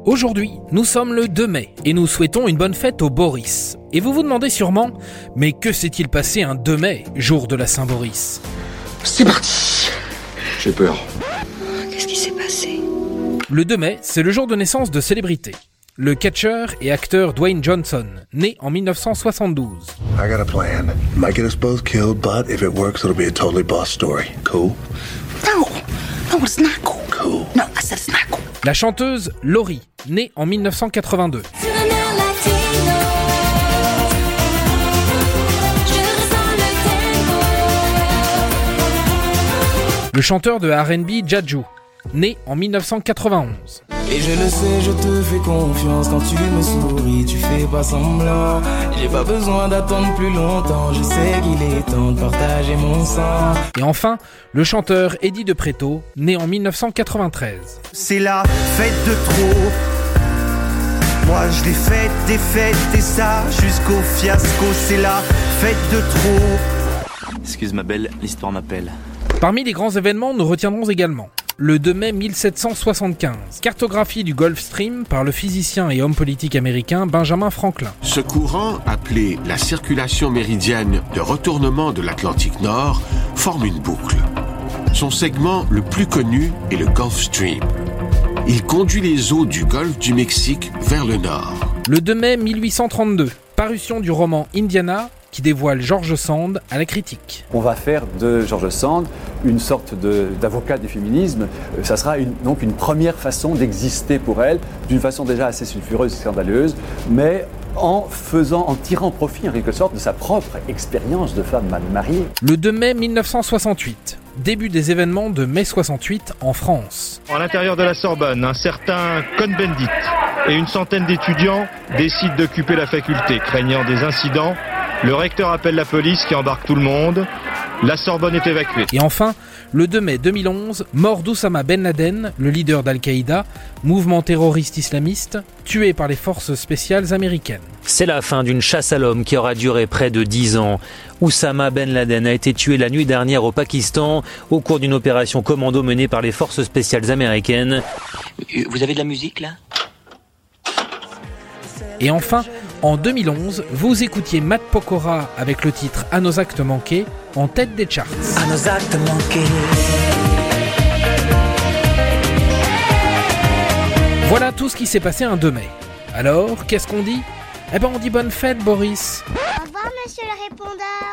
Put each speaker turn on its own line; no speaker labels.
Aujourd'hui, nous sommes le 2 mai et nous souhaitons une bonne fête au Boris. Et vous vous demandez sûrement, mais que s'est-il passé un 2 mai, jour de la Saint-Boris ?
C'est parti. J'ai peur.
Qu'est-ce qui s'est passé ?
Le 2 mai, c'est le jour de naissance de célébrités. Le catcheur et acteur Dwayne Johnson, né en 1972.
I got a plan. Might get us both killed, but if it works, it'll be a totally boss story. Cool?
No, it's not cool.
Cool.
No, I said it's not cool.
La chanteuse Laurie, née en 1982. Le chanteur de R&B Jaju, né en 1991.
Et je le sais, je te fais confiance quand tu me souris, tu fais pas semblant. J'ai pas besoin d'attendre plus longtemps, je sais qu'il est temps de partager mon sang.
Et enfin, le chanteur Eddie De Pretto, né en 1993.
C'est la fête de trop. Moi je l'ai faite, défaite et ça jusqu'au fiasco. C'est la fête de trop.
Excuse ma belle, l'histoire m'appelle.
Parmi les grands événements, nous retiendrons également le 2 mai 1775, cartographie du Gulf Stream par le physicien et homme politique américain Benjamin Franklin.
Ce courant, appelé la circulation méridienne de retournement de l'Atlantique Nord, forme une boucle. Son segment le plus connu est le Gulf Stream. Il conduit les eaux du golfe du Mexique vers le nord.
Le 2 mai 1832, parution du roman Indiana, qui dévoile George Sand à la critique.
On va faire de George Sand une sorte d'avocat du féminisme. Ça sera donc une première façon d'exister pour elle, d'une façon déjà assez sulfureuse et scandaleuse, mais en tirant profit en quelque sorte de sa propre expérience de femme mal mariée.
Le 2 mai 1968, début des événements de mai 68 en France.
À l'intérieur de la Sorbonne, un certain Cohn-Bendit et une centaine d'étudiants décident d'occuper la faculté, craignant des incidents. Le recteur appelle la police qui embarque tout le monde. La Sorbonne est évacuée.
Et enfin, le 2 mai 2011, mort d'Oussama Ben Laden, le leader d'Al-Qaïda, mouvement terroriste islamiste, tué par les forces spéciales américaines.
C'est la fin d'une chasse à l'homme qui aura duré près de 10 ans. Oussama Ben Laden a été tué la nuit dernière au Pakistan au cours d'une opération commando menée par les forces spéciales américaines.
Vous avez de la musique là ?
Et enfin, en 2011, vous écoutiez Matt Pokora avec le titre « À nos actes manqués » en tête des charts.
À nos actes manqués.
Voilà tout ce qui s'est passé un 2 mai. Alors, qu'est-ce qu'on dit ? Eh ben on dit bonne fête, Boris.
Au revoir, monsieur le répondeur.